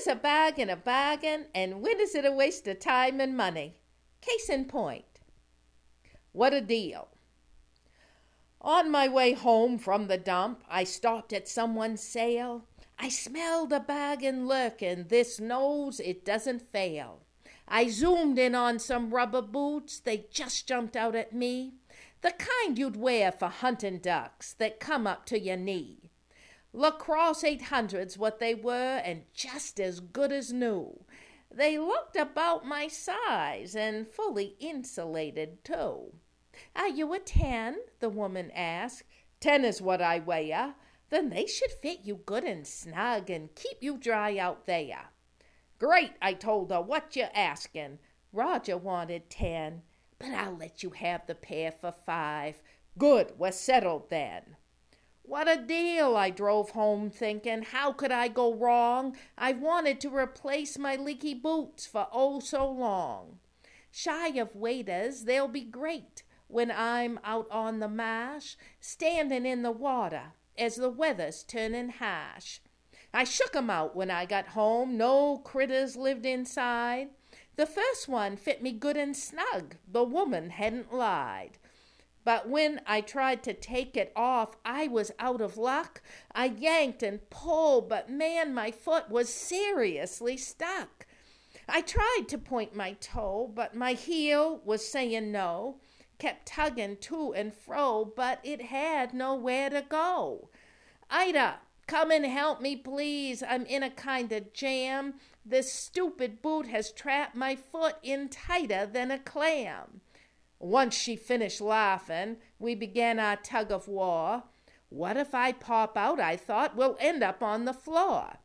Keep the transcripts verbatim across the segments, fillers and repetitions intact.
is a bargain a bargain, and when is it a waste of time and money? Case in point. What a deal. On my way home from the dump, I stopped at someone's sale. I smelled a bargain lurking, this knows it doesn't fail. I zoomed in on some rubber boots, they just jumped out at me. The kind you'd wear for hunting ducks that come up to your knee. Lacrosse eight hundreds what they were, and just as good as new. They looked about my size and fully insulated too. Are you a ten? The woman asked. Ten is what I weigh. Then they should fit you good and snug and keep you dry out there. Great, I told her. What you asking? Roger wanted ten, but I'll let you have the pair for five. Good, we're settled then. What a deal, I drove home thinking. How could I go wrong? I wanted to replace my leaky boots for oh so long. Shy of waiters, they'll be great when I'm out on the marsh, standing in the water as the weather's turning harsh. I shook 'em out when I got home, no critters lived inside. The first one fit me good and snug, the woman hadn't lied. But when I tried to take it off, I was out of luck. I yanked and pulled, but man, my foot was seriously stuck. I tried to point my toe, but my heel was saying no. Kept tugging to and fro, but it had nowhere to go. Ida, come and help me, please. I'm in a kind of jam. This stupid boot has trapped my foot in tighter than a clam. Once she finished laughing, we began our tug of war. What if I pop out, I thought, we'll end up on the floor.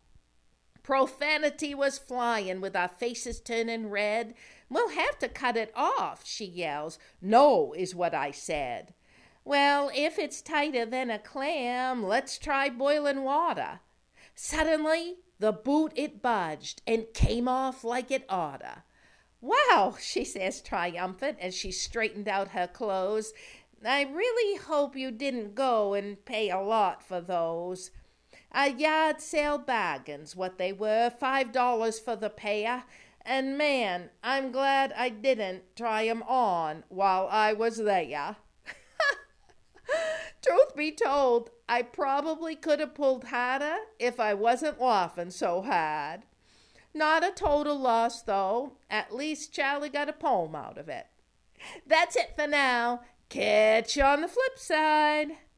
Profanity was flying with our faces turning red. We'll have to cut it off, she yells. No, is what I said. Well, if it's tighter than a clam, let's try boiling water. Suddenly, the boot it budged and came off like it oughta. Wow, she says triumphant as she straightened out her clothes. I really hope you didn't go and pay a lot for those. A yard sale bargains, what they were, five dollars for the pair. And man, I'm glad I didn't try 'em on while I was there. Truth be told, I probably could have pulled harder if I wasn't laughing so hard. Not a total loss, though. At least Charlie got a poem out of it. That's it for now. Catch you on the flip side.